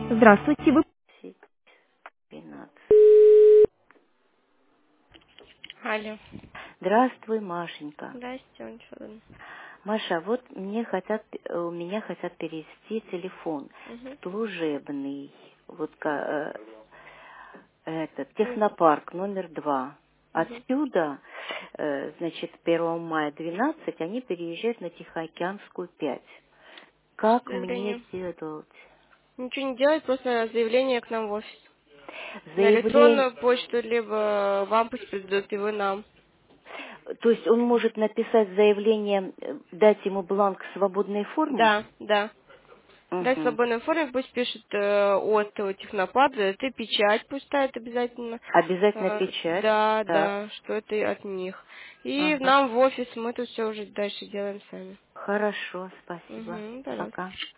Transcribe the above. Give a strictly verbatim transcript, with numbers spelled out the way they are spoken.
Здравствуйте, вы... двенадцать. Алло. Здравствуй, Машенька. Здрасте, он чё? Маша, вот мне хотят, э, у меня хотят перевести телефон Угу. служебный, вот ка- э, этот Угу. технопарк номер два. Угу. Отсюда, э, значит, первого мая двенадцать они переезжают на Тихоокеанскую пять. Как мне Заявление. сделать Ничего не делать, просто заявление к нам в офис. На заявление? электронную почту, либо вам пусть придут, и вы нам. То есть он может написать заявление, э, дать ему бланк в свободной форме? Да, да. Да, в Угу. свободной форме пусть пишет э, от э, технопада, это печать пусть ставит обязательно. Обязательно Э, печать. да, Так. да, что это и от них. И Ага. нам в офис мы тут все уже дальше делаем сами. Хорошо, спасибо. Угу, пожалуйста. Пока.